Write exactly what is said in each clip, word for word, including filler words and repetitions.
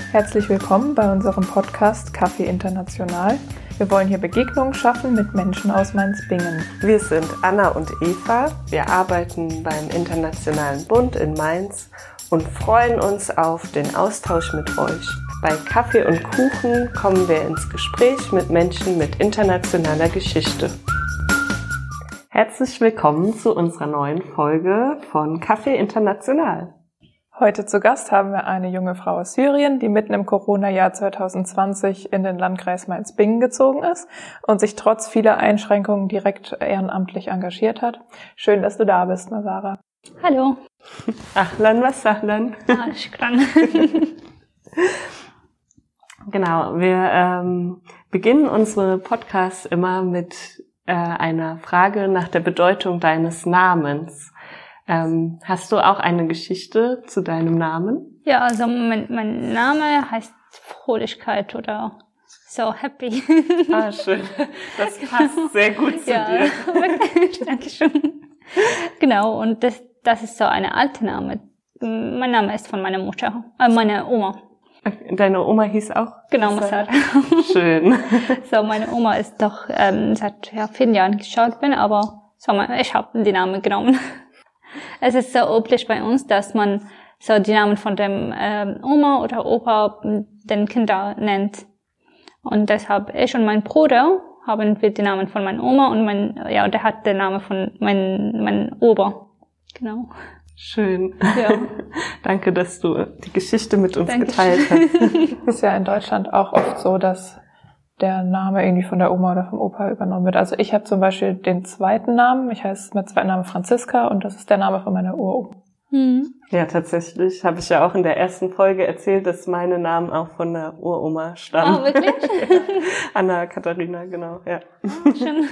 Herzlich willkommen bei unserem Podcast Kaffee International. Wir wollen hier Begegnungen schaffen mit Menschen aus Mainz-Bingen. Wir sind Anna und Eva. Wir arbeiten beim Internationalen Bund in Mainz und freuen uns auf den Austausch mit euch. Bei Kaffee und Kuchen kommen wir ins Gespräch mit Menschen mit internationaler Geschichte. Herzlich willkommen zu unserer neuen Folge von Kaffee International. Heute zu Gast haben wir eine junge Frau aus Syrien, die mitten im Corona-Jahr zwanzig zwanzig in den Landkreis Mainz-Bingen gezogen ist und sich trotz vieler Einschränkungen direkt ehrenamtlich engagiert hat. Schön, dass du da bist, Masara. Hallo. Ahlan was sahlan. Ah, shukran. Genau, wir ähm, beginnen unsere Podcasts immer mit äh, einer Frage nach der Bedeutung deines Namens. Ähm, hast du auch eine Geschichte zu deinem Namen? Ja, also mein, mein Name heißt Fröhlichkeit oder so happy. Ah, schön. Das passt sehr gut zu ja, dir. Dankeschön. Genau, und das, das ist so eine alte Name. Mein Name ist von meiner Mutter, äh, meiner Oma. Deine Oma hieß auch? Genau, Masara. Schön. So, meine Oma ist doch ähm, seit ja, vielen Jahren gestorben, aber so, ich habe den Namen genommen. Es ist so üblich bei uns, dass man so die Namen von dem ähm, Oma oder Opa den Kindern nennt. Und deshalb ich und mein Bruder haben wir die Namen von meiner Oma und mein ja, der hat den Namen von mein mein Opa. Genau. Schön. Ja. Danke, dass du die Geschichte mit uns Dankeschön. geteilt hast. Ist ja in Deutschland auch oft so, dass der Name irgendwie von der Oma oder vom Opa übernommen wird. Also ich habe zum Beispiel den zweiten Namen. Ich heiße mit zweiten Namen Franziska und das ist der Name von meiner Uroma. Mhm. Ja, tatsächlich habe ich ja auch in der ersten Folge erzählt, dass meine Namen auch von der Uroma stammen. Oh, wirklich? Anna Katharina, genau, ja. Oh, schön.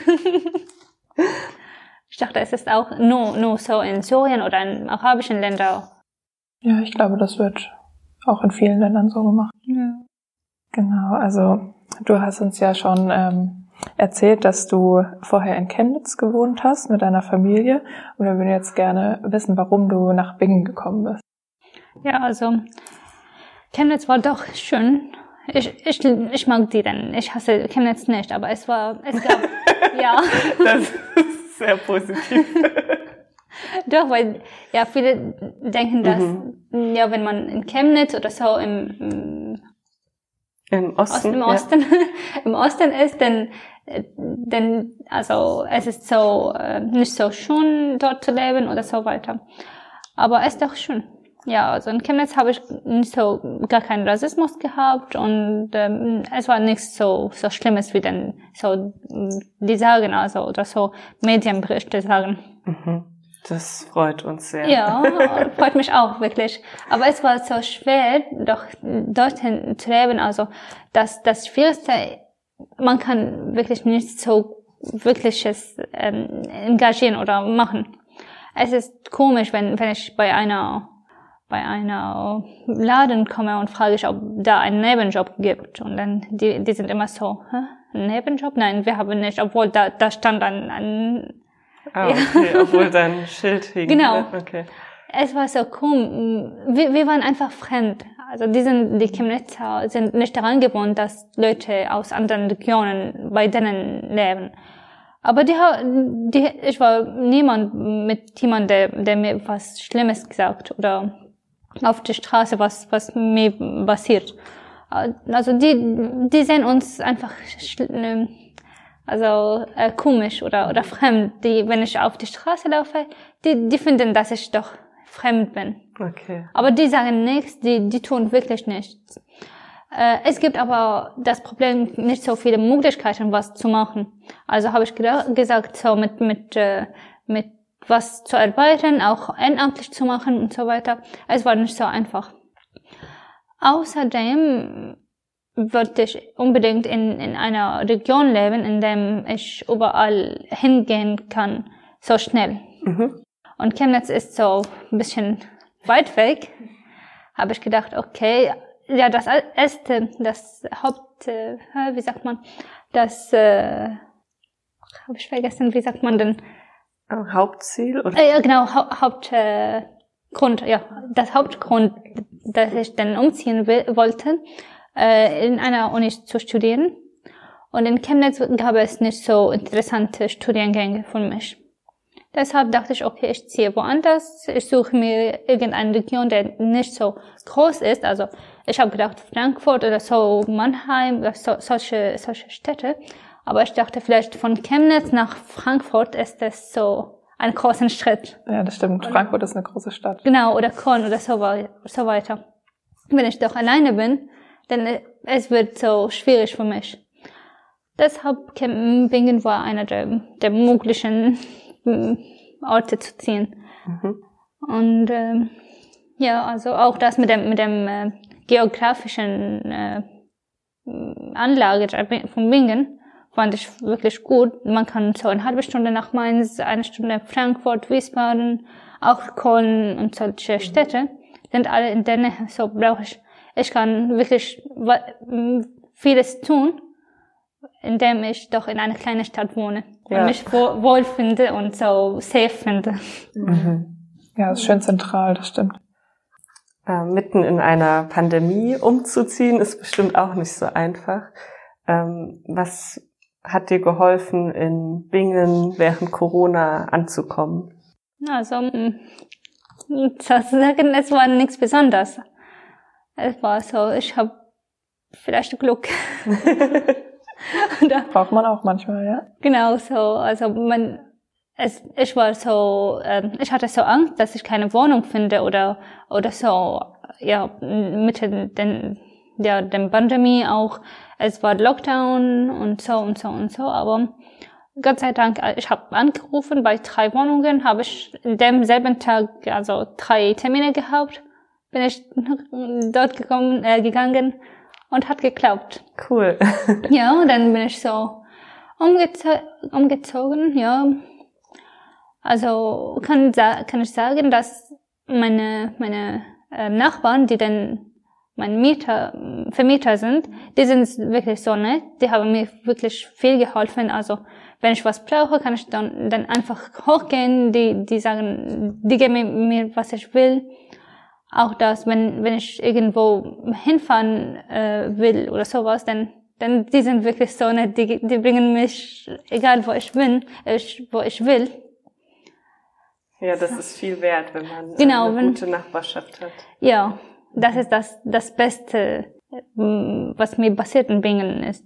Ich dachte, es ist auch nur, nur so in Syrien oder in arabischen Ländern. Ja, ich glaube, das wird auch in vielen Ländern so gemacht. Ja. Genau, also du hast uns ja schon ähm, erzählt, dass du vorher in Chemnitz gewohnt hast mit deiner Familie und wir würden jetzt gerne wissen, warum du nach Bingen gekommen bist. Ja, also Chemnitz war doch schön. Ich, ich, ich mag die denn. Ich hasse Chemnitz nicht, aber es war, es gab, ja. Das ist sehr positiv. Doch, weil, ja, viele denken, dass, mhm. ja, wenn man in Chemnitz oder so im, im Osten, im Osten, ja. im Osten ist, dann, dann, also, es ist so, äh, nicht so schön, dort zu leben oder so weiter. Aber es ist doch schön. Ja, also in Chemnitz habe ich nicht so, gar keinen Rassismus gehabt und, ähm, es war nichts so, so Schlimmes wie denn, so, die sagen, also, oder so Medienberichte sagen. Mhm. Das freut uns sehr. Ja, freut mich auch, wirklich. Aber es war so schwer, doch dorthin zu leben. Also, das, das Schwierigste, man kann wirklich nicht so wirkliches ähm, engagieren oder machen. Es ist komisch, wenn, wenn ich bei einer, bei einer Laden komme und frage ich, ob da einen Nebenjob gibt. Und dann, die, die sind immer so, hä? Ein Nebenjob? Nein, wir haben nicht, obwohl da, da stand ein, ein Ah, okay, ja. Obwohl dein Schild hing. Genau. Okay. Es war so cool. Wir, wir waren einfach fremd. Also die sind, die Chemnitzer sind nicht daran gewohnt, dass Leute aus anderen Regionen bei denen leben. Aber die, die, ich war niemand mit jemandem, der, der mir was Schlimmes gesagt oder auf der Straße was, was mir passiert. Also die, die sehen uns einfach Also äh, komisch oder oder fremd. Die, wenn ich auf die Straße laufe, die die finden, dass ich doch fremd bin. Okay. Aber die sagen nichts, die die tun wirklich nichts. Äh, es gibt aber das Problem, nicht so viele Möglichkeiten, was zu machen. Also habe ich geda- gesagt, so mit mit äh, mit was zu arbeiten, auch ehrenamtlich zu machen und so weiter. Es war nicht so einfach. Außerdem wollte ich unbedingt in, in einer Region leben, in dem ich überall hingehen kann, so schnell. Mhm. Und Chemnitz ist so ein bisschen weit weg. Habe ich gedacht, okay, ja, das erste, das Haupt, äh, wie sagt man, das, äh, habe ich vergessen, wie sagt man denn? Hauptziel? Oder? Äh, ja, genau, ha- Haupt, äh, Grund, ja, das Hauptgrund dass ich dann umziehen will, wollte, äh, in einer Uni zu studieren. Und in Chemnitz gab es nicht so interessante Studiengänge für mich. Deshalb dachte ich, okay, ich ziehe woanders. Ich suche mir irgendeine Region, der nicht so groß ist. Also ich habe gedacht, Frankfurt oder so, Mannheim, so, solche, solche Städte. Aber ich dachte, vielleicht von Chemnitz nach Frankfurt ist das so ein großer Schritt. Ja, das stimmt. Frankfurt ist eine große Stadt. Genau, oder Köln oder so, so weiter. Wenn ich doch alleine bin, dann es wird so schwierig für mich. Deshalb Bingen war einer der, der möglichen Orte zu ziehen. Mhm. Und äh, ja, also auch das mit dem mit dem äh, geografischen äh, Anlage von Bingen fand ich wirklich gut. Man kann so eine halbe Stunde nach Mainz, eine Stunde Frankfurt, Wiesbaden, auch Köln und solche Städte sind alle in der Nähe. So brauche ich, ich kann wirklich vieles tun, indem ich doch in einer kleinen Stadt wohne und ja. mich wohl finde und so safe finde. Mhm. Ja, das ist schön zentral, das stimmt. Äh, mitten in einer Pandemie umzuziehen, ist bestimmt auch nicht so einfach. Ähm, was hat dir geholfen, in Bingen während Corona anzukommen? Also, sozusagen, es war nichts Besonderes. Es war so, ich habe vielleicht Glück. Da braucht man auch manchmal, ja? Genau so. Also man, es, ich war so, äh, ich hatte so Angst, dass ich keine Wohnung finde oder oder so. Ja, mit den, ja, der Pandemie auch. Es war Lockdown und so und so und so. Aber Gott sei Dank, ich habe angerufen bei drei Wohnungen, habe ich in demselben Tag also drei Termine gehabt, bin ich dort gekommen, äh, gegangen. Und hat geklappt. Cool. Ja, und dann bin ich so umgez- umgezogen, ja. Also kann, kann ich sagen, dass meine, meine äh, Nachbarn, die dann mein Mieter, Vermieter sind, die sind wirklich so nett. Die haben mir wirklich viel geholfen. Also wenn ich was brauche, kann ich dann, dann einfach hochgehen. Die, die sagen, die geben mir, was ich will. Auch das, wenn wenn ich irgendwo hinfahren äh, will oder sowas, dann dann die sind wirklich so nett, die die bringen mich egal wo ich bin, ich, wo ich will. Ja, das ist viel wert, wenn man genau, eine wenn, gute Nachbarschaft hat. Ja, das ist das das Beste, was mir passiert in Bingen ist.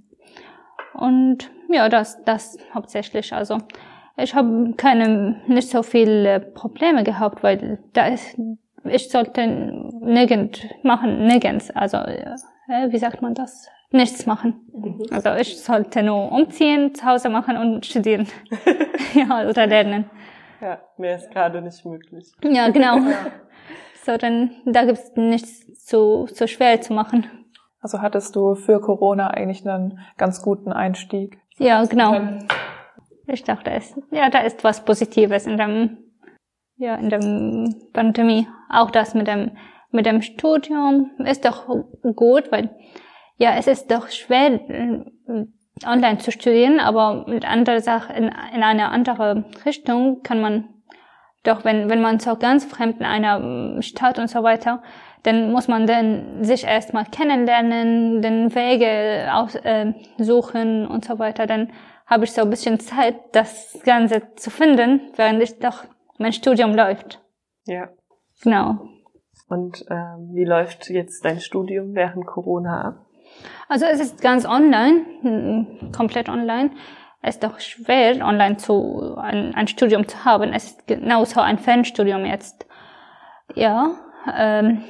Und ja, das das hauptsächlich. Also ich habe keine nicht so viele Probleme gehabt, weil da ist ich sollte nirgend machen, nirgends, also, äh, wie sagt man das? Nichts machen. Mhm. Also, ich sollte nur umziehen, zu Hause machen und studieren. Ja, oder lernen. Ja, mehr ist gerade nicht möglich. Ja, genau. So, dann, da gibt's nichts zu, zu schwer zu machen. Also hattest du für Corona eigentlich einen ganz guten Einstieg? Ja, genau. Ich dachte es. Ja, da ist was Positives in dem, ja, in der Pandemie. Auch das mit dem, mit dem Studium ist doch gut, weil, ja, es ist doch schwer, online zu studieren, aber mit anderer Sache, in, in eine andere Richtung kann man doch, wenn, wenn man so ganz fremd in einer Stadt und so weiter, dann muss man dann sich erstmal kennenlernen, den Wege aus, äh, suchen und so weiter. Dann habe ich so ein bisschen Zeit, das Ganze zu finden, während ich doch mein Studium läuft. Ja. Genau. Und ähm, wie läuft jetzt dein Studium während Corona ab? Also es ist ganz online, komplett online. Es ist doch schwer, online zu ein, ein Studium zu haben. Es ist genauso ein Fernstudium jetzt. Ja, ähm,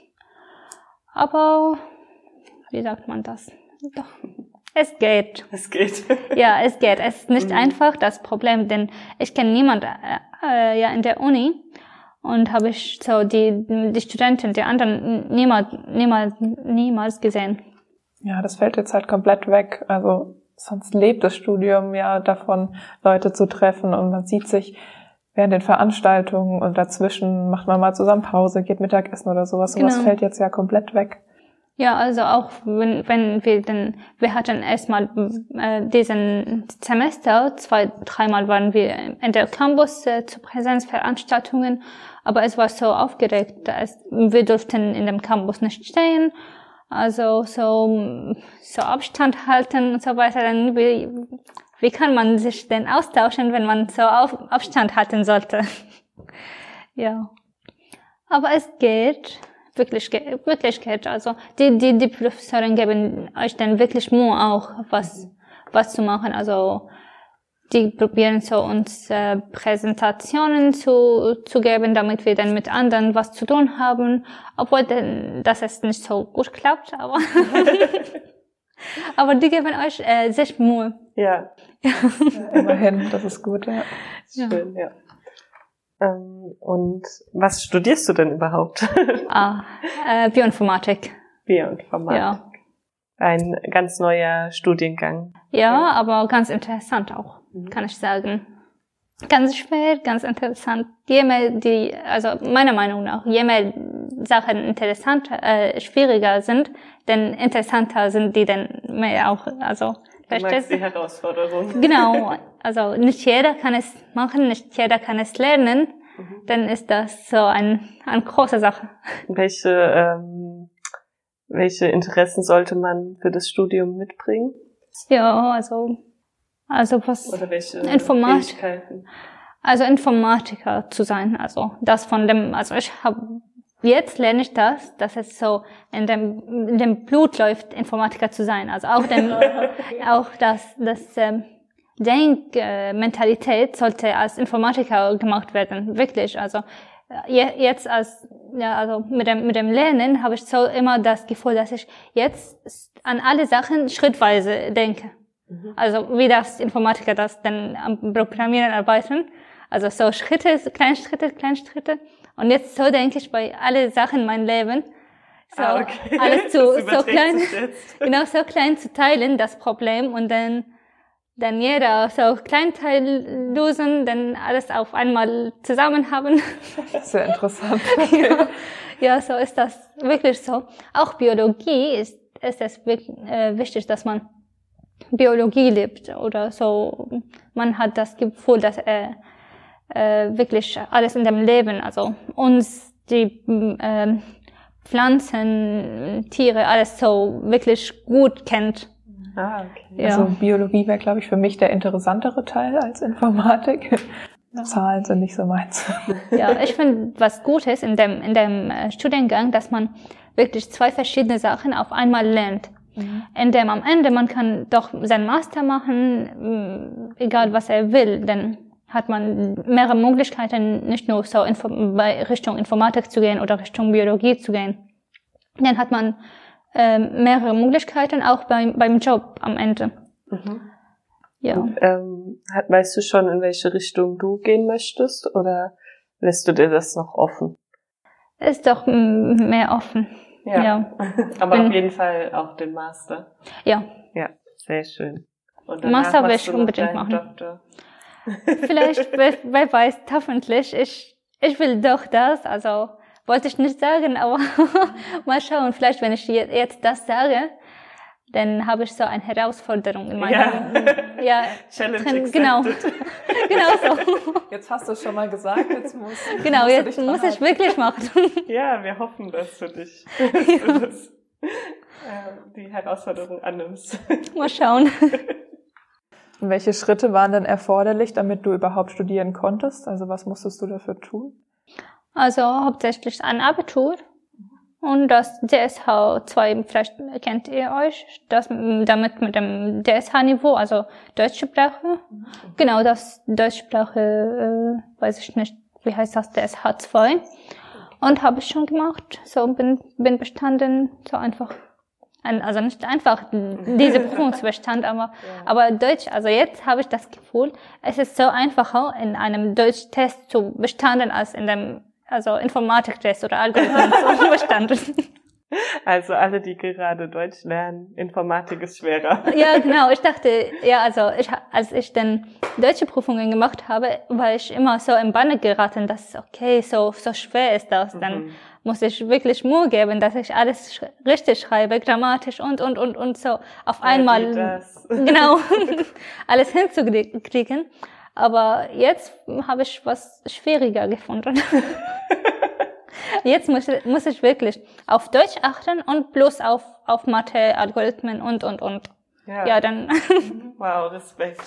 aber wie sagt man das? Doch, es geht. Es geht. Ja, es geht. Es ist nicht mhm. einfach das Problem, denn ich kenne niemanden äh, ja in der Uni. Und habe ich so die die Studenten, die anderen niemals niemals niemals gesehen. Ja, das fällt jetzt halt komplett weg. Also sonst lebt das Studium ja davon, Leute zu treffen und man sieht sich während den Veranstaltungen und dazwischen macht man mal zusammen Pause, geht Mittagessen oder sowas. Sowas genau. Fällt jetzt ja komplett weg. Ja, also auch wenn, wenn wir dann, wir hatten erstmal äh, diesen Semester, zwei, dreimal waren wir in der Campus äh, zu Präsenzveranstaltungen, aber es war so aufgeregt, dass wir durften in dem Campus nicht stehen, also so, so Abstand halten und so weiter. Dann wie, wie kann man sich denn austauschen, wenn man so auf, Abstand halten sollte? Ja, aber es geht. Wirklich, wirklich geht. Also, die, die, die Professoren geben euch dann wirklich Mühe auch, was, was zu machen. Also, die probieren so uns äh, Präsentationen zu, zu geben, damit wir dann mit anderen was zu tun haben. Obwohl, denn, das ist nicht so gut klappt, aber, aber die geben euch äh, sehr Mühe. Ja. Ja. Immerhin, das ist gut, ja. Schön, ja. Ähm, und was studierst du denn überhaupt? Ah, äh, Bioinformatik. Bioinformatik. Ja. Ein ganz neuer Studiengang. Ja, ja, aber ganz interessant auch, mhm. kann ich sagen. Ganz schwer, ganz interessant. Je mehr die, also meiner Meinung nach, je mehr Sachen interessanter, äh, schwieriger sind, denn interessanter sind die dann mehr auch, also du meinst die Herausforderung. Genau, also nicht jeder kann es machen, nicht jeder kann es lernen, mhm. dann ist das so ein, eine große Sache. Welche, ähm, welche Interessen sollte man für das Studium mitbringen? Ja, also, also was, oder welche Informatik, also Informatiker zu sein, also das von dem, also ich habe Jetzt lerne ich das, dass es so in dem, in dem Blut läuft, Informatiker zu sein. Also auch dem, auch das, das ähm, Denkmentalität sollte als Informatiker gemacht werden, wirklich. Also je, jetzt als, ja, also mit dem, mit dem Lernen habe ich so immer das Gefühl, dass ich jetzt an alle Sachen schrittweise denke. Mhm. Also wie das Informatiker das dann am Programmieren arbeiten. Also so Schritte, kleine Schritte, kleine Schritte. Und jetzt so denke ich bei alle Sachen in meinem Leben. So ah, okay. alles zu, so klein, genau, so klein zu teilen, das Problem. Und dann, dann jeder so Kleinteil lösen, dann alles auf einmal zusammen haben. Sehr interessant. ja, ja, so ist das wirklich so. Auch Biologie ist, ist es wirklich, äh, wichtig, dass man Biologie lebt oder so. Man hat das Gefühl, dass äh, äh, wirklich alles in dem Leben, also uns, die äh, Pflanzen, Tiere, alles so wirklich gut kennt. Ah, okay. Ja. Also Biologie wäre, glaube ich, für mich der interessantere Teil als Informatik. Zahlen sind nicht so meins. Ja, ich finde, was gut ist in dem, in dem Studiengang, dass man wirklich zwei verschiedene Sachen auf einmal lernt. Mhm. In dem am Ende, man kann doch seinen Master machen, egal was er will, denn hat man mehrere Möglichkeiten, nicht nur so bei Richtung Informatik zu gehen oder Richtung Biologie zu gehen. Dann hat man äh, mehrere Möglichkeiten auch beim, beim Job am Ende. Mhm. Ja. Und, ähm, weißt du schon, in welche Richtung du gehen möchtest, oder lässt du dir das noch offen? Ist doch m- mehr offen. Ja. ja. Aber Bin, auf jeden Fall auch den Master. Ja. Ja, sehr schön. Und Master will ich unbedingt machen. Doktor. Vielleicht, wer, wer weiß, hoffentlich. Ich, ich will doch das, also wollte ich nicht sagen, aber mal schauen. Vielleicht, wenn ich jetzt das sage, dann habe ich so eine Herausforderung in meinem ja. ja, Challenge drin, genau. genau so. Jetzt hast du es schon mal gesagt, jetzt muss Genau, musst jetzt muss ich wirklich machen. Ja, wir hoffen das für dich, dass ja. du das, äh, die Herausforderung annimmst. Mal schauen. Und welche Schritte waren denn erforderlich, damit du überhaupt studieren konntest? Also was musstest du dafür tun? Also hauptsächlich ein Abitur und das D S H zwei, vielleicht kennt ihr euch, das damit mit dem D S H-Niveau, also deutsche Sprache. Mhm. Genau, das deutsche Sprache, äh, weiß ich nicht, wie heißt das, D S H zwei. Und habe ich schon gemacht, so bin bin bestanden, so einfach. Also nicht einfach diese Prüfungsbestand, aber, ja. aber Deutsch, also jetzt habe ich das Gefühl, es ist so einfacher, in einem Deutschtest zu bestanden, als in dem, also Informatiktest oder Algorithmus zu bestanden. Also alle, die gerade Deutsch lernen, Informatik ist schwerer. Ja, genau. Ich dachte, ja, also ich, als ich dann deutsche Prüfungen gemacht habe, war ich immer so im Banne geraten, dass okay, so so schwer ist das. Dann muss ich wirklich Mühe geben, dass ich alles sch- richtig schreibe, grammatisch und, und, und, und so auf einmal, das. genau, alles hinzukriegen. Aber jetzt habe ich was schwieriger gefunden. Jetzt muss, muss ich wirklich auf Deutsch achten und bloß auf, auf Mathe, Algorithmen und, und, und. Ja, Ja, dann. wow, Respekt.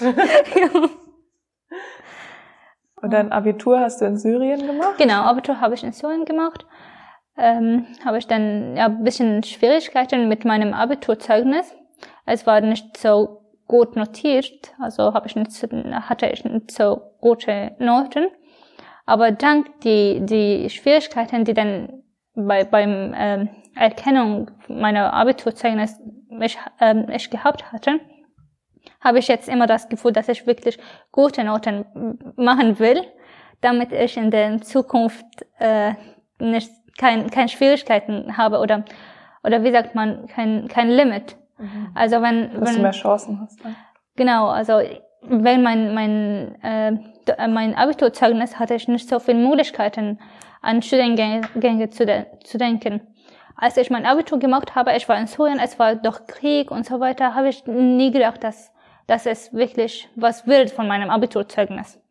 Und dein Abitur hast du in Syrien gemacht? Genau, Abitur habe ich in Syrien gemacht. Ähm, habe ich dann ja ein bisschen Schwierigkeiten mit meinem Abiturzeugnis. Es war nicht so gut notiert, also habe ich nicht, hatte ich nicht so gute Noten. Aber dank die die Schwierigkeiten, die dann bei beim ähm, Erkennung meiner Abiturzeugnis ich, ähm, ich gehabt hatte, habe ich jetzt immer das Gefühl, dass ich wirklich gute Noten machen will, damit ich in der Zukunft äh, nicht kein kein Schwierigkeiten habe oder oder wie sagt man kein kein Limit. Mhm. Also wenn Dass wenn du mehr Chancen hast. Ne? Genau, also wenn mein mein äh, mein Abiturzeugnis hatte ich nicht so viele Möglichkeiten an Studiengänge zu, de- zu denken. Als ich mein Abitur gemacht habe, ich war in Syrien, es war doch Krieg und so weiter, habe ich nie gedacht, dass dass es wirklich was wird von meinem Abiturzeugnis.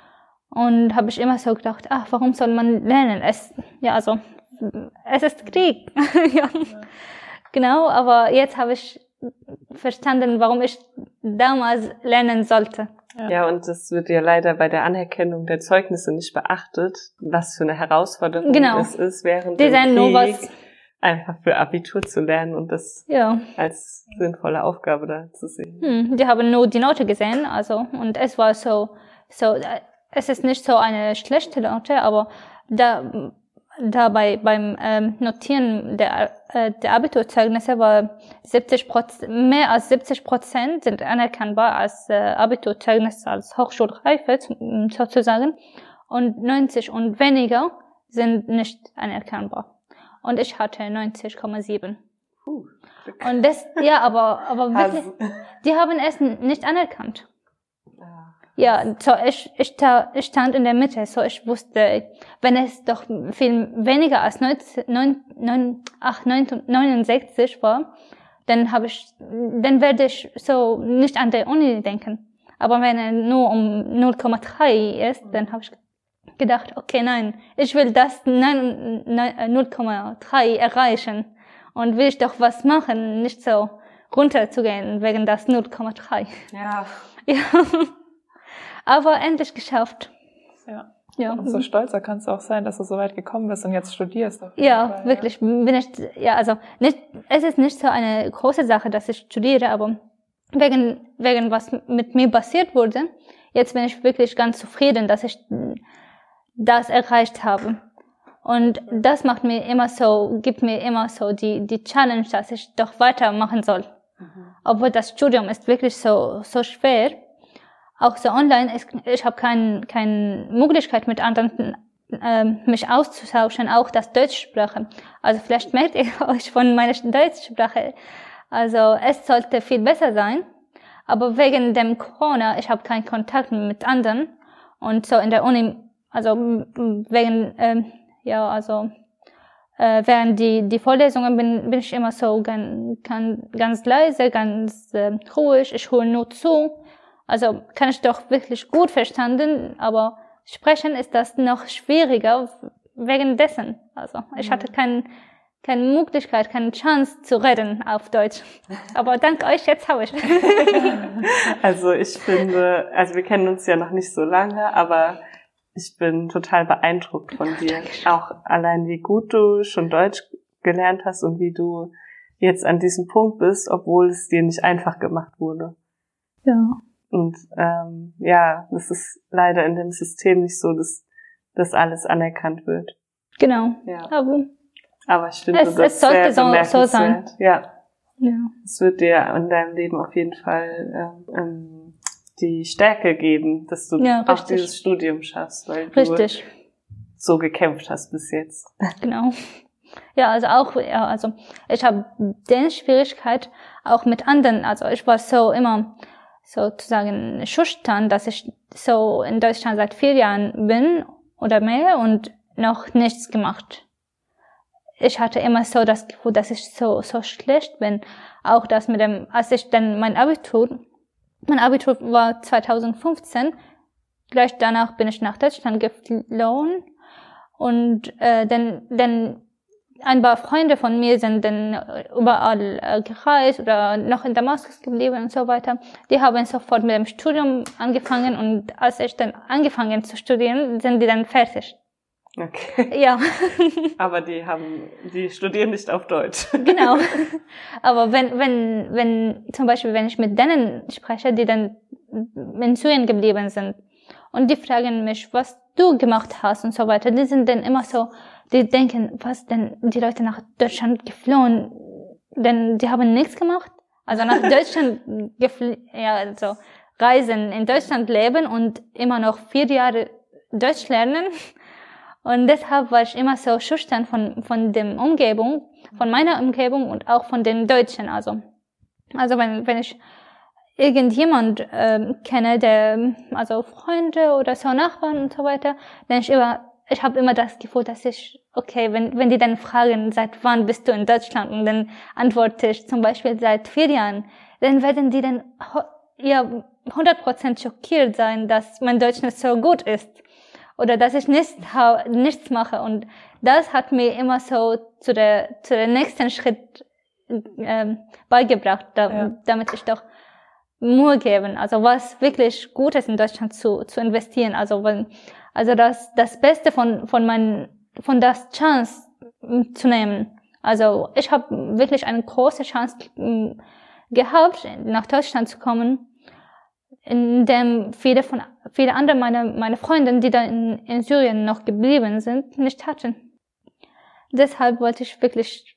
Und habe ich immer so gedacht, ach, warum soll man lernen? Es ja, also es ist Krieg. Ja. Genau, aber jetzt habe ich verstanden, warum ich damals lernen sollte. Ja. ja, und das wird ja leider bei der Anerkennung der Zeugnisse nicht beachtet, was für eine Herausforderung Genau. es ist, während Die dem sind nur Krieg was- einfach für Abitur zu lernen und das Ja. als sinnvolle Aufgabe da zu sehen. Hm, die haben nur die Note gesehen, also, und es war so, so, äh, es ist nicht so eine schlechte Note, aber da, dabei beim ähm, Notieren der, äh, der Abiturzeugnisse war siebzig Prozent, mehr als siebzig Prozent sind anerkennbar als äh, Abiturzeugnis, als Hochschulreife sozusagen, und neunzig und weniger sind nicht anerkennbar. Und ich hatte neunzig Komma sieben. Puh. Und das, ja, aber, aber wirklich, Also, die haben es nicht anerkannt. ja. Ja, so ich, ich, ta- ich stand in der Mitte, so ich wusste, wenn es doch viel weniger als neunundsechzig war, dann habe ich, dann werde ich so nicht an der Uni denken. Aber wenn er nur um null Komma drei ist, dann habe ich gedacht, okay, nein, ich will das null Komma drei erreichen und will ich doch was machen, nicht so runterzugehen wegen das null Komma drei. Ja. Ja. Aber endlich geschafft. Ja. Ja. Und so stolzer kannst du auch sein, dass du so weit gekommen bist und jetzt studierst. Auf jeden Ja, Fall, wirklich. Bin ich, ja, also nicht, es ist nicht so eine große Sache, dass ich studiere, aber wegen, wegen was mit mir passiert wurde, jetzt bin ich wirklich ganz zufrieden, dass ich das erreicht habe. Und das macht mir immer so, gibt mir immer so die, die Challenge, dass ich doch weitermachen soll. Mhm. Obwohl das Studium ist wirklich so, so schwer. Auch so online, ist, ich habe keine keine Möglichkeit mit anderen äh, mich auszutauschen, auch das Deutschsprache. Also vielleicht merkt ihr euch von meiner Deutschsprache. Also es sollte viel besser sein, aber wegen dem Corona, ich habe keinen Kontakt mit anderen und so in der Uni, also wegen äh, ja also äh, während die die Vorlesungen bin bin ich immer so ganz ganz, ganz leise, ganz äh, ruhig. Ich höre nur zu. Also kann ich doch wirklich gut verstanden, aber sprechen ist das noch schwieriger wegen dessen. Also ich hatte kein, keine Möglichkeit, keine Chance zu reden auf Deutsch. Aber dank euch, jetzt habe ich. Also ich finde, also wir kennen uns ja noch nicht so lange, aber ich bin total beeindruckt von dir. Auch allein wie gut du schon Deutsch gelernt hast und wie du jetzt an diesem Punkt bist, obwohl es dir nicht einfach gemacht wurde. Ja. Und ähm, ja, es ist leider in dem System nicht so, dass das alles anerkannt wird. Genau. Ja. Aber, Aber ich finde, es, das es sollte sehr so, so sein. bemerkenswert. Ja. Ja. Es wird dir in deinem Leben auf jeden Fall ähm, die Stärke geben, dass du Ja, auch richtig. dieses Studium schaffst, weil Richtig. du so gekämpft hast bis jetzt. Genau. Ja, also auch, ja, also ich habe den Schwierigkeit auch mit anderen, also ich war so immer sozusagen schüchtern, dass ich so in Deutschland seit vier Jahren bin oder mehr und noch nichts gemacht. ich hatte immer so das Gefühl, dass ich so, so schlecht bin. Auch das mit dem, als ich dann mein Abitur, mein Abitur war zwanzig fünfzehn, gleich danach bin ich nach Deutschland geflohen und äh, dann, dann ein paar Freunde von mir sind dann überall äh, gereist oder noch in Damaskus geblieben und so weiter. Die haben sofort mit dem Studium angefangen und als ich dann angefangen zu studieren, sind die dann fertig. Okay. Ja. Aber die haben, die studieren nicht auf Deutsch. Genau. Aber wenn, wenn, wenn, zum Beispiel, wenn ich mit denen spreche, die dann in Syrien geblieben sind und die fragen mich, was du gemacht hast und so weiter, die sind dann immer so, die denken, was denn, die Leute nach Deutschland geflohen, denn die haben nichts gemacht. Also nach Deutschland geflohen, ja, also reisen, in Deutschland leben und immer noch vier Jahre Deutsch lernen. Und deshalb war ich immer so schüchtern von, von der Umgebung, von meiner Umgebung und auch von den Deutschen, also. Also wenn, wenn ich irgendjemand äh, kenne, der, also Freunde oder so Nachbarn und so weiter, dann ich immer, ich habe immer das Gefühl, dass ich, okay, wenn, wenn die dann fragen, seit wann bist du in Deutschland? Und dann antworte ich zum Beispiel seit vier Jahren, dann werden die dann, ja, hundert Prozent schockiert sein, dass mein Deutsch nicht so gut ist. Oder dass ich nichts, nichts mache. Und das hat mir immer so zu der, zu der nächsten Schritt ähm, beigebracht, da, ja. damit ich doch Mühe geben, also was wirklich Gutes in Deutschland zu, zu investieren. Also, wenn, also das, das Beste von, von meinen, von das Chance zu nehmen. Also ich habe wirklich eine große Chance gehabt, nach Deutschland zu kommen, in dem viele von viele andere meine meine Freunde, die da in, in Syrien noch geblieben sind, nicht hatten. Deshalb wollte ich wirklich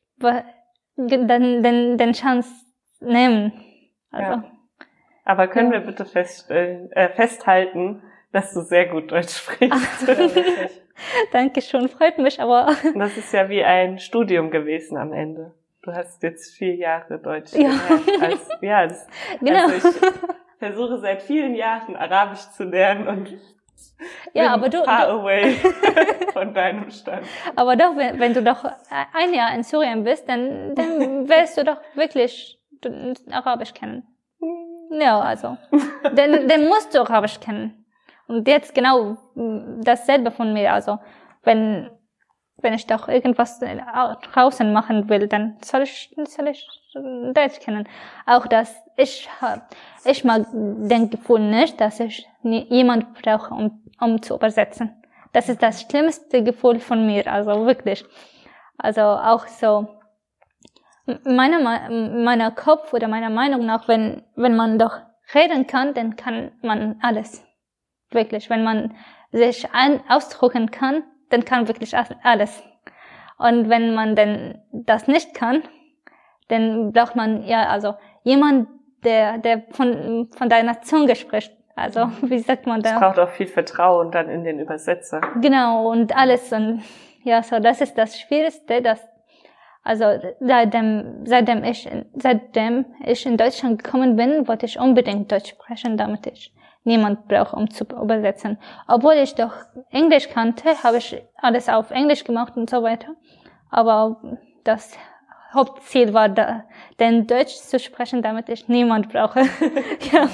den den den Chance nehmen. Also. Ja. Aber können ja. wir bitte feststellen, äh, festhalten, dass du sehr gut Deutsch sprichst? Dankeschön, freut mich, aber das ist ja wie ein Studium gewesen am Ende. Du hast jetzt vier Jahre Deutsch ja. gelernt. Als, ja, das, genau. Also ich versuche seit vielen Jahren Arabisch zu lernen und ja, bin aber du, far du away von deinem Stand. Aber doch, wenn, wenn du doch ein Jahr in Syrien bist, dann, dann wirst du doch wirklich Arabisch kennen. Ja, also. Dann, dann musst du Arabisch kennen. Und jetzt genau dasselbe von mir. Also, wenn, wenn ich doch irgendwas draußen machen will, dann soll ich, soll ich Deutsch kennen. Auch das, ich, ich mag den Gefühl nicht, dass ich jemand brauche, um, um zu übersetzen. Das ist das schlimmste Gefühl von mir, also wirklich. Also auch so, meiner, meiner Kopf oder meiner Meinung nach, wenn, wenn man doch reden kann, dann kann man alles. Wirklich. Wenn man sich ein, ausdrücken kann, dann kann wirklich alles. Und wenn man denn das nicht kann, dann braucht man ja, also, jemand, der, der von, von deiner Zunge spricht. Also, wie sagt man da? Es braucht auch viel Vertrauen dann in den Übersetzer. Genau, und alles. Und ja, so, das ist das Schwierigste, das, also, seitdem, seitdem ich, seitdem ich in Deutschland gekommen bin, wollte ich unbedingt Deutsch sprechen, damit ich niemand brauche, um zu übersetzen. Obwohl ich doch Englisch kannte, habe ich alles auf Englisch gemacht und so weiter. Aber das Hauptziel war da, denn Deutsch zu sprechen, damit ich niemand brauche. ja.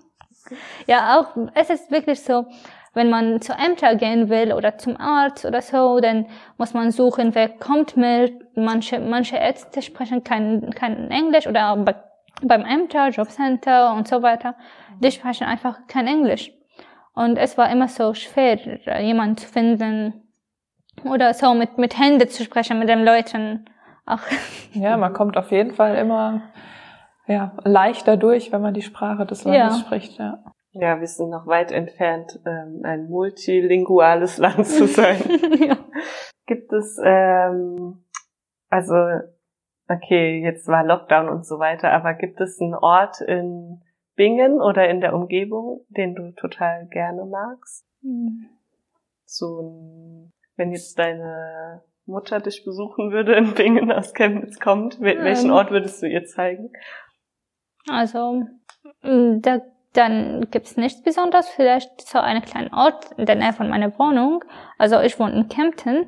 ja, auch, es ist wirklich so, wenn man zu Ämter gehen will oder zum Arzt oder so, dann muss man suchen, wer kommt mit. Manche, manche Ärzte sprechen kein, kein Englisch oder bei, beim Ämter, Jobcenter und so weiter. Die sprechen einfach kein Englisch. Und es war immer so schwer, jemanden zu finden oder so mit, mit Händen zu sprechen, mit den Leuten. Ach. Ja, man kommt auf jeden Fall immer, ja, leichter durch, wenn man die Sprache des Landes ja. spricht, ja. Ja, wir sind noch weit entfernt, ein multilinguales Land zu sein. ja. Gibt es, ähm, also, okay, jetzt war Lockdown und so weiter, aber gibt es einen Ort in Bingen oder in der Umgebung, den du total gerne magst? Hm. So ein, wenn jetzt deine Mutter dich besuchen würde in Bingen aus Chemnitz kommt, welchen ähm, Ort würdest du ihr zeigen? Also, da Dann gibt's nichts Besonderes, vielleicht so einen kleinen Ort in der Nähe von meiner Wohnung. Also ich wohne in Kempten.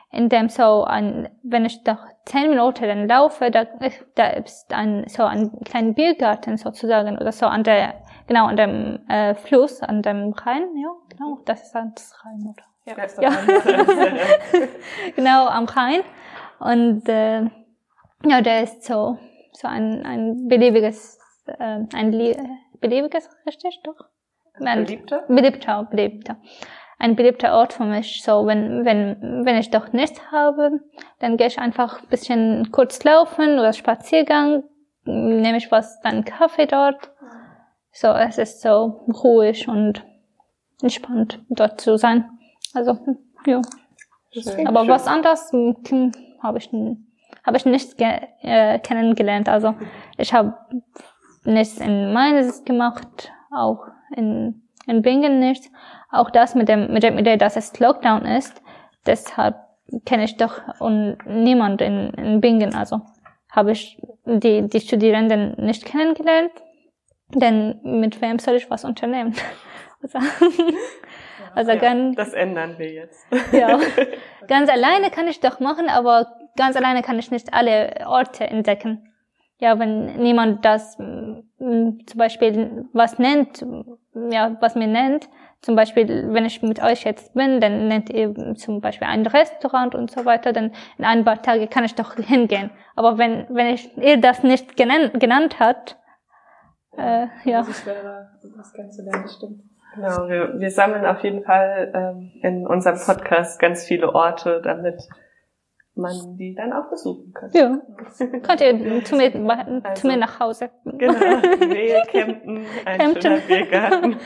in dem so ein, wenn ich doch zehn Minuten dann laufe, da, da ist ein, so ein kleiner Biergarten sozusagen, oder so an der, genau, an dem, äh, Fluss, an dem Rhein, ja, genau, das ist das Rhein, oder? Ja, ja. Genau, am Rhein. Und, äh, ja, der ist so, so ein, ein beliebiges, äh, ein beliebiges, richtig, doch? Ein Beliebter? Beliebter, beliebter. Ein beliebter Ort für mich. So, wenn, wenn, wenn ich doch nichts habe, dann gehe ich einfach ein bisschen kurz laufen oder Spaziergang, nehme ich was, dann Kaffee dort. So, es ist so ruhig und entspannt, dort zu sein. Also, ja. Schön, Aber schön. was anderes hm, habe ich, habe ich nicht ge- äh, kennengelernt. Also, ich habe nichts in Mainz gemacht, auch in, in Bingen nicht. Auch das mit dem, mit dem Idee, dass es Lockdown ist, deshalb kenne ich doch und niemand in, in Bingen. Also, habe ich die, die Studierenden nicht kennengelernt, denn mit wem soll ich was unternehmen? Also, also ja, ganz, das ändern wir jetzt. ja, ganz alleine kann ich doch machen, aber ganz alleine kann ich nicht alle Orte entdecken. Ja, wenn niemand das m, zum Beispiel was nennt, ja, was mir nennt, zum Beispiel, wenn ich mit euch jetzt bin, dann nennt ihr zum Beispiel ein Restaurant und so weiter, dann in ein paar Tage kann ich doch hingehen. Aber wenn, wenn ich, ihr das nicht genannt, genannt hat, äh, ja. Das ist schwerer, das kennenzulernen, das stimmt. Genau, wir, wir sammeln auf jeden Fall ähm, in unserem Podcast ganz viele Orte, damit man die dann auch besuchen kann. Ja. Könnt ihr zu mir, also, zu mir nach Hause. Genau, Nähe Kempten, ein Kempten. schöner Biergarten.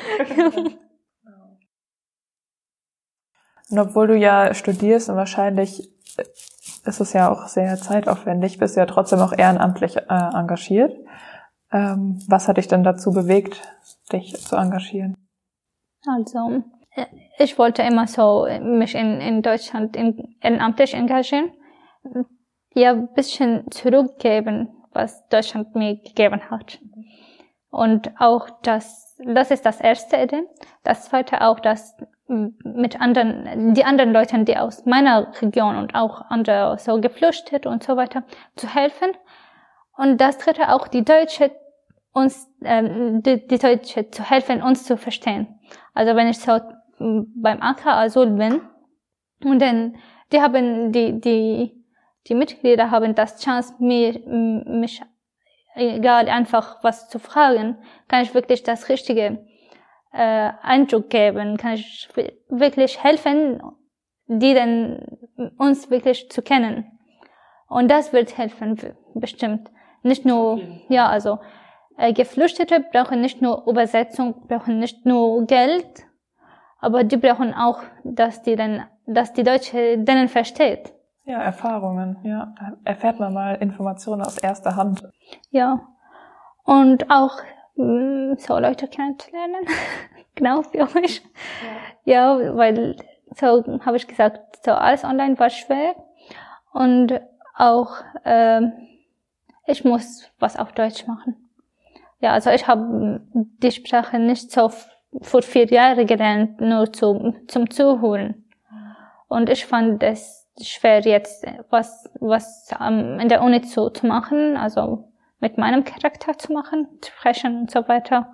Und obwohl du ja studierst und wahrscheinlich ist es ja auch sehr zeitaufwendig, bist du ja trotzdem auch ehrenamtlich äh, engagiert. Ähm, was hat dich denn dazu bewegt, dich zu engagieren? Also, ich wollte immer so mich in, in Deutschland in, ehrenamtlich engagieren. Ja, ein bisschen zurückgeben, was Deutschland mir gegeben hat. Und auch das, das ist das erste Idee. Das zweite auch, dass mit anderen, die anderen Leuten, die aus meiner Region und auch andere so geflüchtet und so weiter, zu helfen. Und das dritte auch, die Deutsche, uns, ähm, die, die Deutsche zu helfen, uns zu verstehen. Also wenn ich so beim A K Asyl bin, und dann, die haben, die, die, die Mitglieder haben das Chance, mir, mich, egal, einfach was zu fragen, kann ich wirklich das richtige, äh, Eindruck geben, kann ich wirklich helfen, die dann uns wirklich zu kennen. Und das wird helfen, bestimmt. Nicht nur, ja, also, äh, Geflüchtete brauchen nicht nur Übersetzung, brauchen nicht nur Geld, aber die brauchen auch, dass die dann, dass die Deutsche denen versteht. Ja, Erfahrungen, ja. Da erfährt man mal Informationen aus erster Hand. Ja. Und auch, mh, so Leute kennenzulernen. Genau, für euch. Ja, ja, weil, so habe ich gesagt, so alles online war schwer. Und auch, äh, ich muss was auf Deutsch machen. Ja, also ich habe die Sprache nicht so vor vier Jahren gelernt, nur zum, zum Zuhören. Und ich fand es schwer jetzt, was, was um, in der Uni zu, zu machen, also mit meinem Charakter zu machen, zu sprechen und so weiter.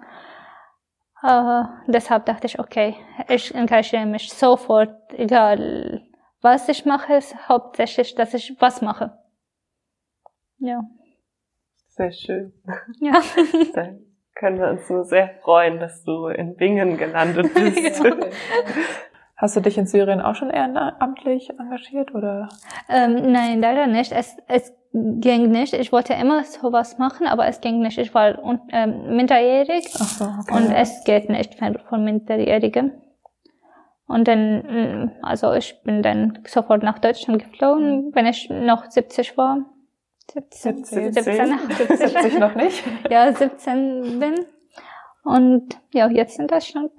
Uh, deshalb dachte ich, okay, ich engagiere mich sofort, egal was ich mache, ist hauptsächlich, dass ich was mache. Ja. Sehr schön. Ja. Dann können wir uns nur sehr freuen, dass du in Bingen gelandet bist. Ja. Hast du dich in Syrien auch schon ehrenamtlich engagiert, oder? Ähm, nein, leider nicht. Es, es ging nicht. Ich wollte immer sowas machen, aber es ging nicht. Ich war un, ähm, minderjährig. Ach so, okay. Und es geht nicht von Minderjährigen. Und dann, also ich bin dann sofort nach Deutschland geflogen, wenn ich noch siebzig war. siebzehn, siebzehn, siebzehn, siebzehn. siebzig noch nicht? Ja, siebzehn bin. Und ja, jetzt in Deutschland.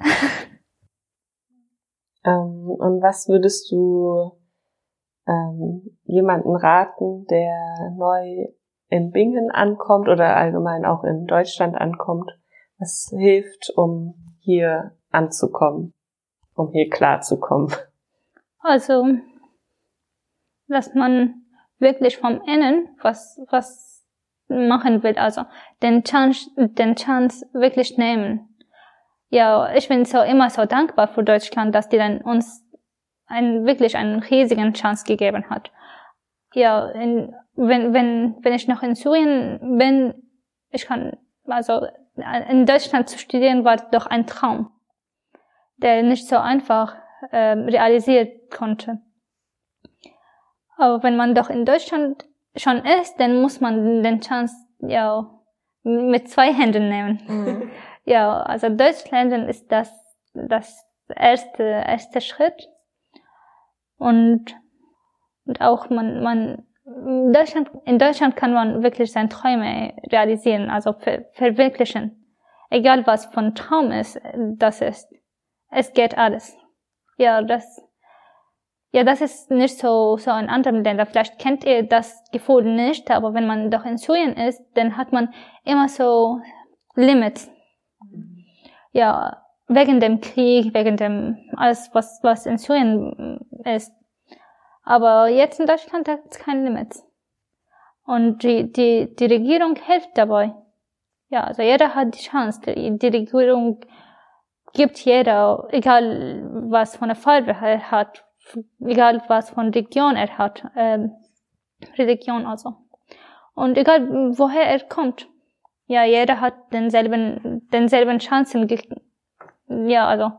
Ähm, und was würdest du ähm, jemanden raten, der neu in Bingen ankommt oder allgemein auch in Deutschland ankommt? Was hilft, um hier anzukommen, um hier klarzukommen? Also, dass man wirklich vom Innen was, was machen will, also den Chance, den Chance wirklich nehmen. Ja, ich bin so immer so dankbar für Deutschland, dass die dann uns einen, wirklich einen riesigen Chance gegeben hat. Ja, in, wenn, wenn, wenn ich noch in Syrien bin, ich kann, also, in Deutschland zu studieren war doch ein Traum, der nicht so einfach, äh, realisiert konnte. Aber wenn man doch in Deutschland schon ist, dann muss man den Chance, ja, mit zwei Händen nehmen. Mhm. Ja, also Deutschland ist das, das erste, erste Schritt. Und, und auch man, man, in Deutschland, in Deutschland kann man wirklich seine Träume realisieren, also ver, verwirklichen. Egal was von Traum ist, das ist. Es geht alles. Ja, das, ja, das ist nicht so, so in anderen Ländern. Vielleicht kennt ihr das Gefühl nicht, aber wenn man doch in Syrien ist, dann hat man immer so Limits. Ja, wegen dem Krieg, wegen dem, alles, was, was in Syrien ist. Aber jetzt in Deutschland hat es keine Limits. Und die, die, die Regierung hilft dabei. Ja, also jeder hat die Chance. Die, die Regierung gibt jeder, egal was von der Farbe er hat, egal was von Religion er hat, ähm, Religion also. Und egal woher er kommt. Ja, jeder hat denselben, denselben Chancen, ja, also.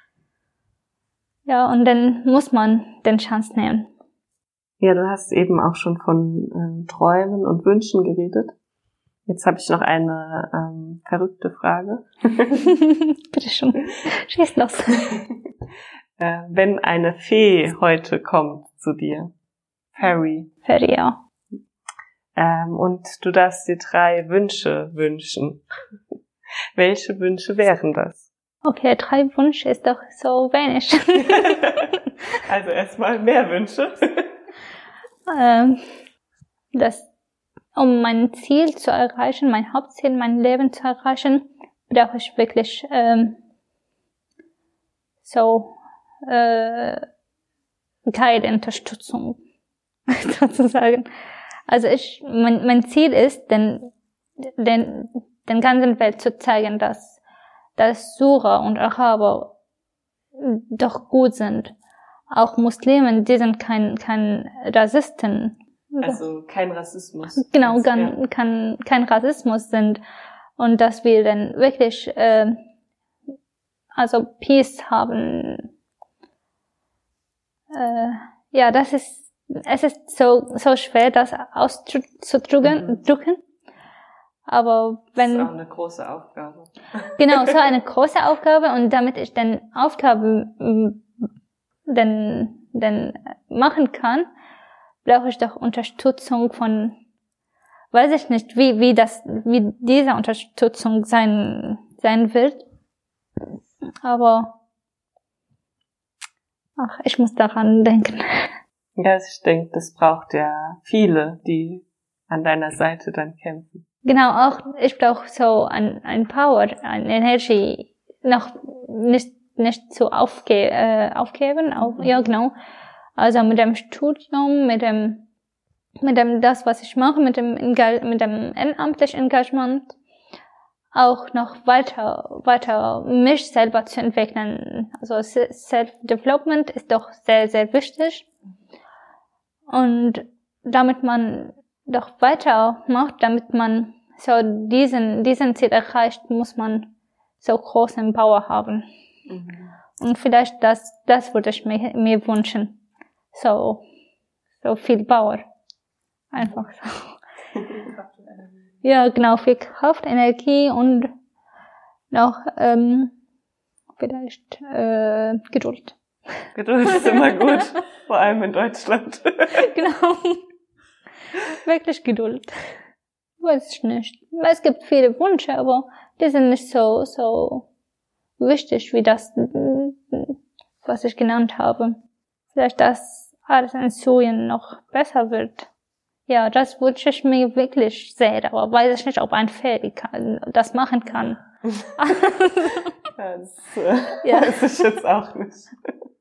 Ja, und dann muss man den Chance nehmen. Ja, du hast eben auch schon von ähm, Träumen und Wünschen geredet. Jetzt habe ich noch eine ähm, verrückte Frage. Bitte schon, schieß los. äh, wenn eine Fee heute kommt zu dir, Fairy. Fairy, ja. Ähm, und du darfst dir drei Wünsche wünschen. Welche Wünsche wären das? Okay, drei Wünsche ist doch so wenig. Also erstmal mehr Wünsche. ähm, das, um mein Ziel zu erreichen, mein Hauptziel, mein Leben zu erreichen, brauche ich wirklich ähm, so äh, geile Unterstützung, sozusagen. Also ich, mein, mein Ziel ist, den, den, den ganzen Welt zu zeigen, dass, dass Syrer und Araber doch gut sind. Auch Muslimen, die sind kein, kein Rassisten. Also kein Rassismus. Genau, also, kein, ja. kein, kein Rassismus sind. Und dass wir dann wirklich, äh, also Peace haben. Äh, ja, das ist, es ist so, so schwer, das auszudrücken. Mhm. Aber wenn. Das ist auch eine große Aufgabe. Genau, so eine große Aufgabe. Und damit ich den Aufgabe, den, den machen kann, brauche ich doch Unterstützung von, weiß ich nicht, wie, wie das, wie diese Unterstützung sein, sein wird. Aber, ach, ich muss daran denken. Ja, ich denke, das braucht ja viele, die an deiner Seite dann kämpfen. Genau, auch ich brauche so ein, ein Power, eine Energie, noch nicht, nicht zu aufge, äh, aufgeben, auf, mhm. ja genau. Also mit dem Studium, mit dem, mit dem, das, was ich mache, mit dem, mit dem ehrenamtlichen Engagement, auch noch weiter, weiter mich selber zu entwickeln. Also Self-Development ist doch sehr, sehr wichtig. Und damit man doch weitermacht, damit man so diesen, diesen Ziel erreicht, muss man so großen Power haben. Mhm. Und vielleicht das, das würde ich mir, mir wünschen. So, so viel Power. Einfach so. Ja, genau, viel Kraft, Energie und noch, ähm, vielleicht, äh, Geduld. Geduld ist immer gut, vor allem in Deutschland. Genau. Wirklich Geduld. Weiß ich nicht. Es gibt viele Wünsche, aber die sind nicht so, so wichtig wie das, was ich genannt habe. Vielleicht, dass alles in Syrien noch besser wird. Ja, das wünsche ich mir wirklich sehr, aber weiß ich nicht, ob ein Fairy kann, das machen kann. Das, äh, ja. Weiß ich jetzt auch nicht.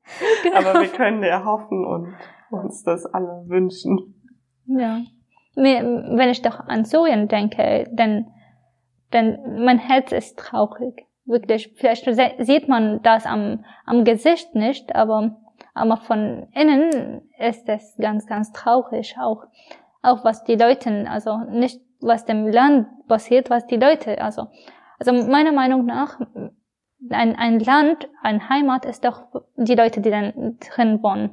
Genau. Aber wir können ja hoffen und uns das alle wünschen. Ja. Wenn ich doch an Syrien denke, dann, dann mein Herz ist traurig. Wirklich. Vielleicht sieht man das am, am Gesicht nicht, aber, aber von innen ist es ganz, ganz traurig. Auch, auch was die Leute, also nicht was dem Land passiert, was die Leute, also, also meiner Meinung nach, ein, ein Land, ein Heimat ist doch die Leute, die dann drin wohnen.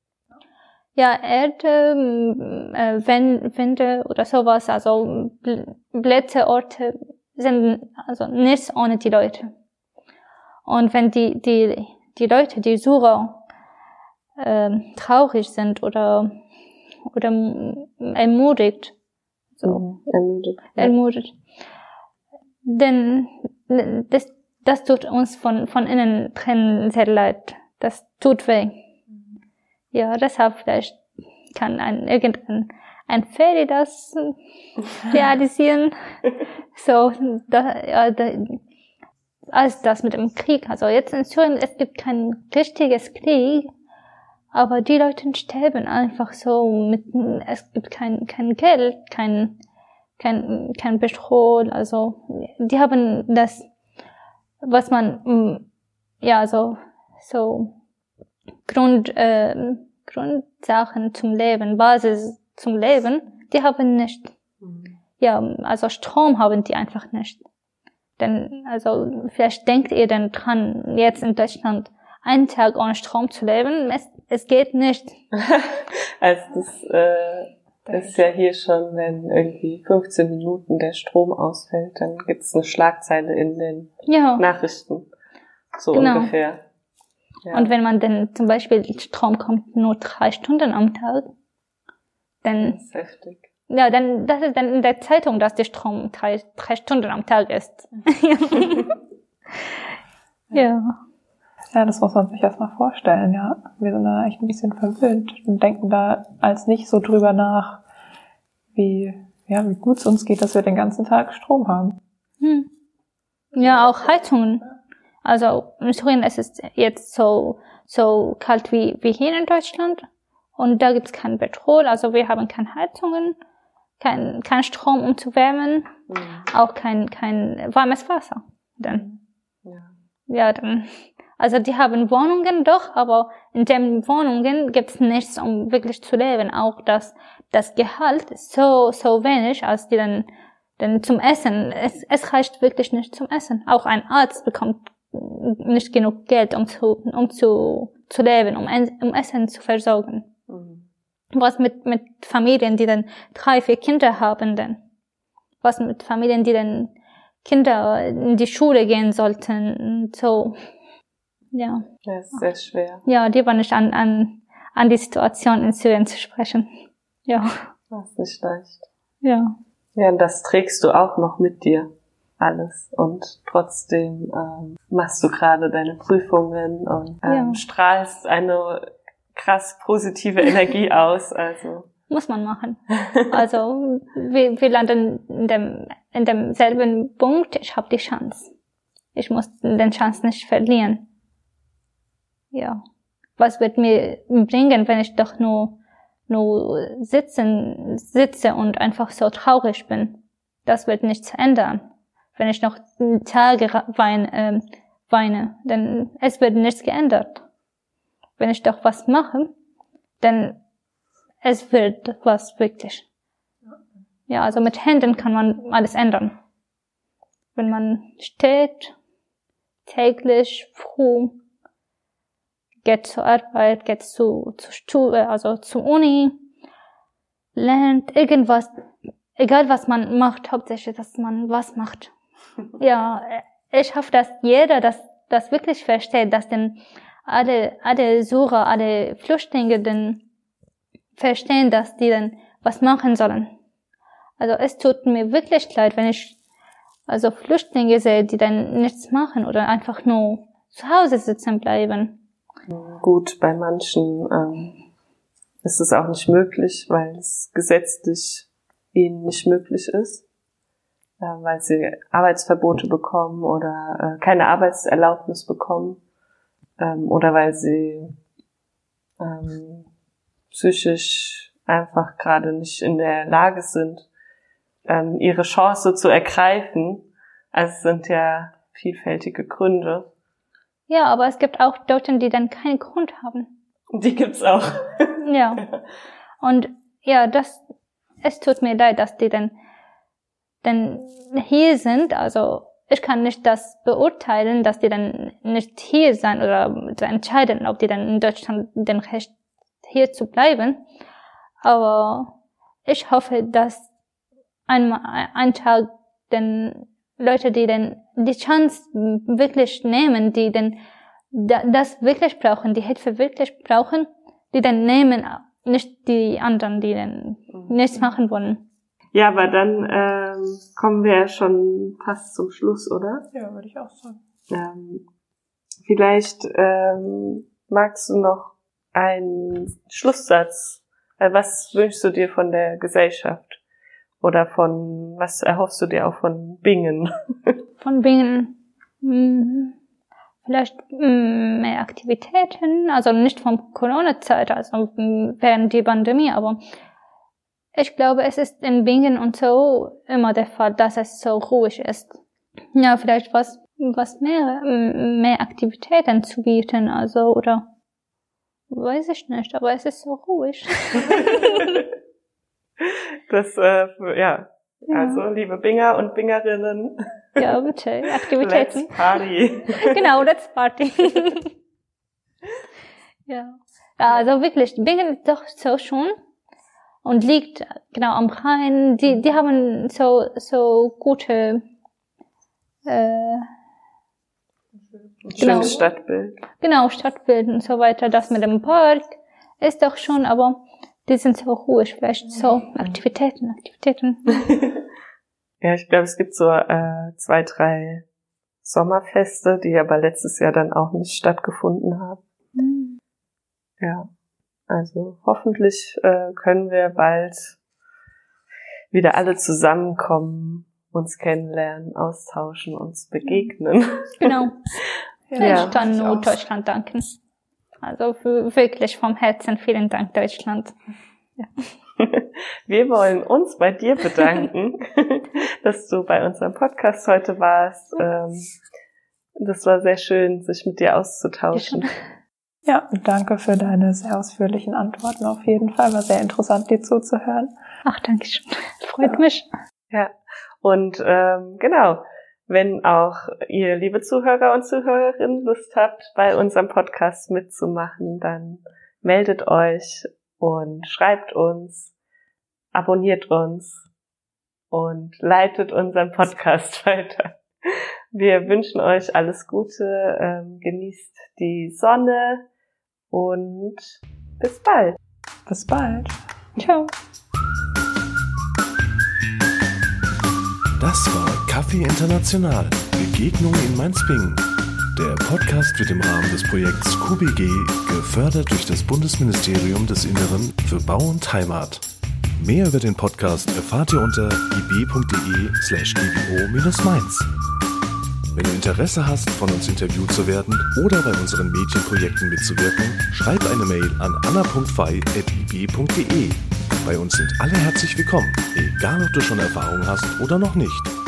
Ja, Erde, äh, Wände oder sowas, also Blätter, Orte sind also nichts ohne die Leute. Und wenn die die die Leute, die Syrer, äh, traurig sind oder oder ermutigt, so ermutigt, ja. ermutigt, dann das das tut uns von von innen drin sehr leid. Das tut weh. Ja, deshalb vielleicht kann ein irgendein ein Fairy das realisieren. So, da, ja, da, als das mit dem Krieg. Also jetzt in Syrien, es gibt kein richtiges Krieg, aber die Leute sterben einfach so mit, es gibt kein, kein Geld, kein, kein, kein Petrol, also, die haben das, was man, ja, so, so, Grund, äh, Grundsachen zum Leben, Basis zum Leben, die haben nicht. Mhm. Ja, also Strom haben die einfach nicht. Denn, also, vielleicht denkt ihr dann dran, jetzt in Deutschland einen Tag ohne Strom zu leben, es, es geht nicht. Also das, äh, das ist ja hier schon, wenn irgendwie fünfzehn Minuten der Strom ausfällt, dann gibt es eine Schlagzeile in den ja. Nachrichten. So genau. Ungefähr. Ja. Und wenn man dann zum Beispiel, Strom kommt nur drei Stunden am Tag, dann, das ist heftig. Ja, dann, das ist dann in der Zeitung, dass der Strom drei, drei Stunden am Tag ist. Ja. Ja, das muss man sich erstmal vorstellen, ja. Wir sind da echt ein bisschen verwöhnt und denken da als nicht so drüber nach, wie, ja, wie gut es uns geht, dass wir den ganzen Tag Strom haben. Hm. Ja, auch Heizungen. Also in Syrien ist es jetzt so so kalt wie wie hier in Deutschland und da gibt's kein Petrol, also wir haben keine Heizungen, kein kein Strom um zu wärmen, mhm. auch kein kein warmes Wasser. Dann ja. ja dann also die haben Wohnungen doch, aber in den Wohnungen gibt's nichts, um wirklich zu leben. Auch das das Gehalt ist so so wenig, als die dann dann zum Essen. Es es reicht wirklich nicht zum Essen. Auch ein Arzt bekommt nicht genug Geld, um zu, um zu, zu leben, um, um Essen zu versorgen. Mhm. Was mit, mit Familien, die dann drei, vier Kinder haben, denn? Was mit Familien, die dann Kinder in die Schule gehen sollten, so, ja. Das ist sehr schwer. Ja, die war nicht an, an, an die Situation in Syrien zu sprechen. Ja. Das ist nicht leicht. Ja. Ja, und das trägst du auch noch mit dir. Alles und trotzdem ähm, machst du gerade deine Prüfungen und ähm, ja. strahlst eine krass positive Energie aus. Also muss man machen. Also wir, wir landen in dem in demselben Punkt. Ich habe die Chance. Ich muss den Chance nicht verlieren. Ja, was wird mir bringen, wenn ich doch nur nur sitzen sitze und einfach so traurig bin? Das wird nichts ändern. Wenn ich noch Tage weine, äh, weine, dann es wird nichts geändert. Wenn ich doch was mache, dann es wird was wirklich. Ja, also mit Händen kann man alles ändern. Wenn man steht, täglich, früh, geht zur Arbeit, geht zu, zur Schule, also zur Uni, lernt irgendwas, egal was man macht, hauptsächlich, dass man was macht. Ja, ich hoffe, dass jeder das, das wirklich versteht, dass denn alle, alle Syrer, alle Flüchtlinge denn verstehen, dass die dann was machen sollen. Also es tut mir wirklich leid, wenn ich also Flüchtlinge sehe, die dann nichts machen oder einfach nur zu Hause sitzen bleiben. Gut, bei manchen ähm, ist es auch nicht möglich, weil es gesetzlich ihnen nicht möglich ist. Weil sie Arbeitsverbote bekommen oder äh, keine Arbeitserlaubnis bekommen ähm, oder weil sie ähm, psychisch einfach gerade nicht in der Lage sind, ähm, ihre Chance zu ergreifen. Also es sind ja vielfältige Gründe. Ja, aber es gibt auch Deutsche, die dann keinen Grund haben. Die gibt's auch. Ja. Und ja, das, es tut mir leid, dass die dann, dann hier sind. Also ich kann nicht das beurteilen, dass die dann nicht hier sind oder zu entscheiden, ob die dann in Deutschland den Recht hier zu bleiben. Aber ich hoffe, dass einmal ein Tag den Leute, die dann die Chance wirklich nehmen, die dann das wirklich brauchen, die Hilfe wirklich brauchen, die dann nehmen, nicht die anderen, die dann nichts machen wollen. Ja, aber dann ähm, kommen wir ja schon fast zum Schluss, oder? Ja, würde ich auch sagen. Ähm, vielleicht ähm, magst du noch einen Schlusssatz. Äh, was wünschst du dir von der Gesellschaft? Oder von, was erhoffst du dir auch von Bingen? Von Bingen, mh, vielleicht mh, mehr Aktivitäten, also nicht von Corona-Zeit, also mh, während die Pandemie, aber ich glaube, es ist in Bingen und so immer der Fall, dass es so ruhig ist. Ja, vielleicht was, was mehr, mehr Aktivitäten zu bieten, also, oder, weiß ich nicht, aber es ist so ruhig. Das, äh, ja. ja, also liebe Binger und Bingerinnen. Ja, bitte, Aktivitäten. Let's party. Genau, let's party. Ja. Ja, also wirklich, Bingen ist doch so schön und liegt genau am Rhein. Die, die haben so, so gute, äh, Schönes genau. Stadtbild. Genau, Stadtbild und so weiter. Das mit dem Park ist doch schon, aber die sind so ruhig, vielleicht so Aktivitäten, Aktivitäten. Ja, ich glaube, es gibt so äh, zwei, drei Sommerfeste, die aber letztes Jahr dann auch nicht stattgefunden haben. Mhm. Ja, also hoffentlich äh, können wir bald wieder alle zusammenkommen, uns kennenlernen, austauschen, uns begegnen. Genau. Ja, ich kann ich nur auch. Deutschland danken. Also für, wirklich vom Herzen vielen Dank, Deutschland. Ja. Wir wollen uns bei dir bedanken, dass du bei unserem Podcast heute warst. Ähm, das war sehr schön, sich mit dir auszutauschen. Ja, und danke für deine sehr ausführlichen Antworten auf jeden Fall. War sehr interessant, dir zuzuhören. Ach, danke schön. Freut mich. Ja, und ähm, genau, wenn auch ihr, liebe Zuhörer und Zuhörerinnen, Lust habt, bei unserem Podcast mitzumachen, dann meldet euch und schreibt uns, abonniert uns und leitet unseren Podcast weiter. Wir wünschen euch alles Gute, ähm, genießt die Sonne und bis bald. Bis bald. Ciao. Das war Kaffee International, Begegnung in Mainz-Bingen. Der Podcast wird im Rahmen des Projekts Q B G gefördert durch das Bundesministerium des Inneren für Bau und Heimat. Mehr über den Podcast erfahrt ihr unter ib.de slash gbo-mainz. Wenn du Interesse hast, von uns interviewt zu werden oder bei unseren Medienprojekten mitzuwirken, schreib eine Mail an anna punkt fey at ib punkt de. Bei uns sind alle herzlich willkommen, egal ob du schon Erfahrung hast oder noch nicht.